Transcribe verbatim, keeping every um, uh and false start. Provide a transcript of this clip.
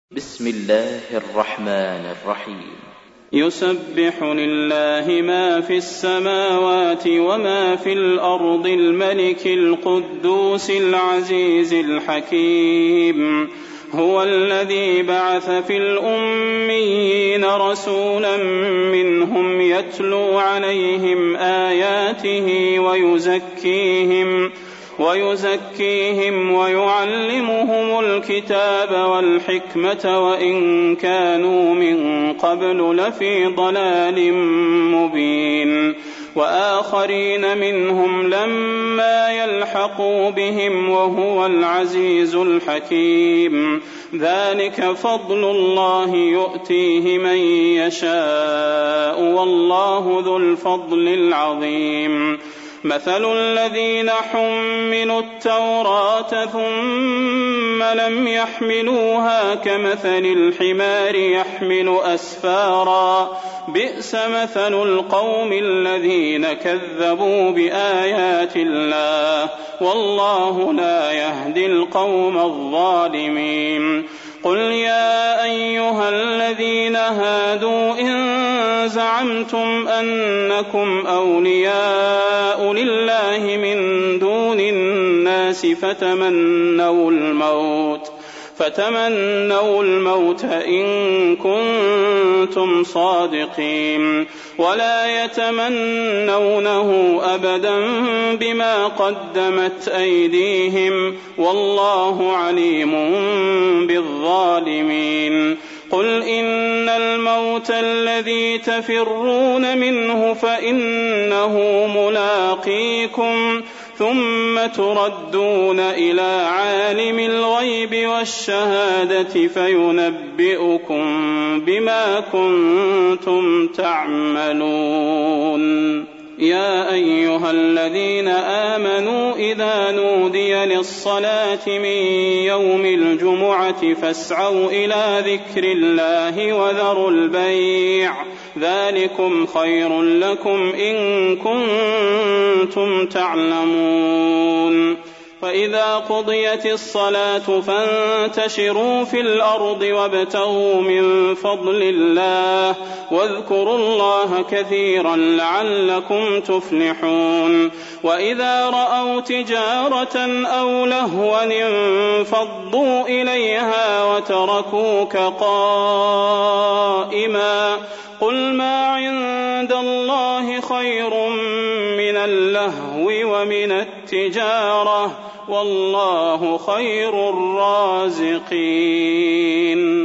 بسم الله الرحمن الرحيم. يسبح لله ما في السماوات وما في الأرض الملك القدوس العزيز الحكيم. هو الذي بعث في الأميين رسولا منهم يتلو عليهم آياته ويزكيهم ويزكيهم ويعلمهم الكتاب والحكمة وإن كانوا من قبل لفي ضلال مبين. وآخرين منهم لما يلحقوا بهم وهو العزيز الحكيم. ذلك فضل الله يؤتيه من يشاء والله ذو الفضل العظيم. مثل الذين حملوا التوراة ثم لم يحملوها كمثل الحمار يحمل أسفارا بئس مثل القوم الذين كذبوا بآيات الله والله لا يهدي القوم الظالمين. قل يا أيها الذين هادوا إن زعمتم أنكم أولياء لله من دون الناس فتمنوا الموت فتمنوا الموت إن كنتم صادقين ولا يتمنونه أبدا بما قدمت أيديهم والله عليم بالظالمين. قل إن الموت الذي تفرون منه فإنه ملاقيكم ثم تردون إلى عالم الغيب والشهادة فينبئكم بما كنتم تعملون. يا أيها الذين آمنوا إذا نودي للصلاة من يوم الجمعة فاسعوا إلى ذكر الله وذروا البيع ذلكم خير لكم إن كنتم تعلمون. فإذا قضيت الصلاة فانتشروا في الأرض وابتغوا من فضل الله واذكروا الله كثيرا لعلكم تفلحون. وإذا رأوا تجارة أو لهوا انفضوا إليها وتركوك قائما قل ما عند الله خير من اللهو ومن التجارة والله خير الرازقين.